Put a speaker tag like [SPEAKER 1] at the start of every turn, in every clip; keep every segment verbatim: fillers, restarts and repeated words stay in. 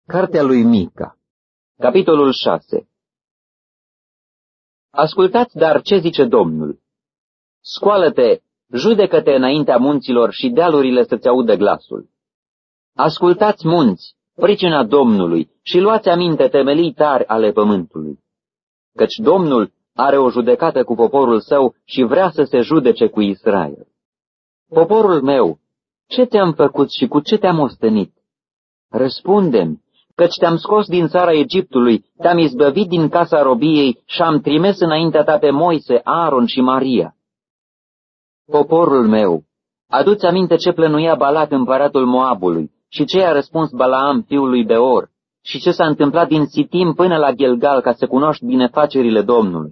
[SPEAKER 1] Cartea lui Mica, capitolul șase. Ascultați dar ce zice Domnul. Scoală-te, judecă-te înaintea munților și dealurile să-ți audă glasul. Ascultați munți, pricina Domnului, și luați aminte temelii tari ale pământului. Căci Domnul are o judecată cu poporul său și vrea să se judece cu Israel. Poporul meu, ce te-am făcut și cu ce te-am ostenit? Răspunde-mi, căci te-am scos din țara Egiptului, te-am izbăvit din casa robiei și am trimis înaintea ta pe Moise, Aaron și Maria. Poporul meu, adu-ți aminte ce plănuia Balac împăratul Moabului și ce i-a răspuns Balaam fiul lui Beor și ce s-a întâmplat din Sitim până la Gilgal ca să cunoști binefacerile Domnului.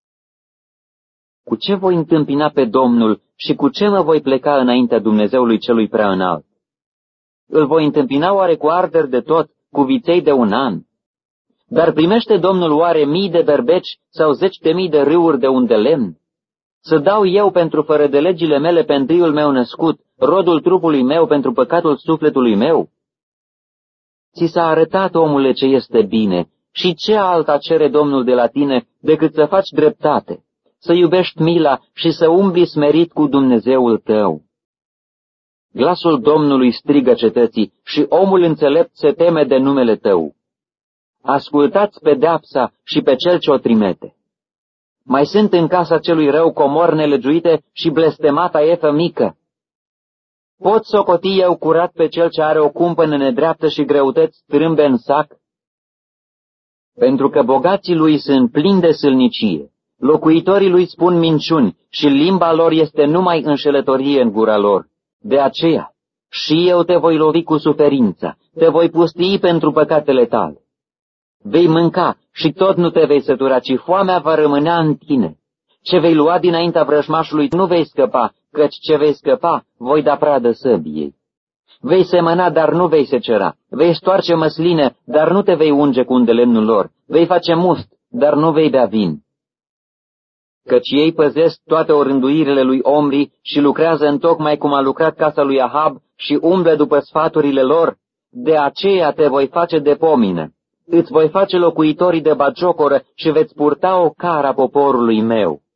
[SPEAKER 1] Cu ce voi întâmpina pe Domnul și cu ce mă voi pleca înaintea Dumnezeului celui prea înalt? Îl voi întâmpina oare cu arderi de tot, cu viței de un an? Dar primește Domnul oare mii de berbeci sau zeci de mii de râuri de un de lemn? Să dau eu pentru fără de legile mele pe întâiul meu născut, rodul trupului meu pentru păcatul sufletului meu? Ți s-a arătat, omule, ce este bine și ce alta cere Domnul de la tine decât să faci dreptate, să iubești mila și să umbli smerit cu Dumnezeul tău. Glasul Domnului strigă cetății și omul înțelept se teme de numele tău. Ascultați pedeapsa și pe cel ce o trimite. Mai sunt în casa celui rău comori nelegiuite și blestemata efă mică. Pot socoti eu curat pe cel ce are o cumpănă nedreaptă și greutăți trâmbe în sac? Pentru că bogații lui sunt plini de sâlnicie, locuitorii lui spun minciuni și limba lor este numai înșelătorie în gura lor. De aceea, și eu te voi lovi cu suferința, te voi pustii pentru păcatele tale. Vei mânca și tot nu te vei sătura, ci foamea va rămânea în tine. Ce vei lua dinaintea vrăjmașului nu vei scăpa, căci ce vei scăpa voi da pradă săbiei. Vei semăna, dar nu vei secera, vei stoarce măsline, dar nu te vei unge cu undelemnul lor, vei face must, dar nu vei bea vin. Căci ei păzesc toate orânduirile lui Omri și lucrează întocmai cum a lucrat casa lui Ahab și umblă după sfaturile lor, de aceea te voi face de pomină, îți voi face locuitorii de bagiocoră și veți purta o cara poporului meu.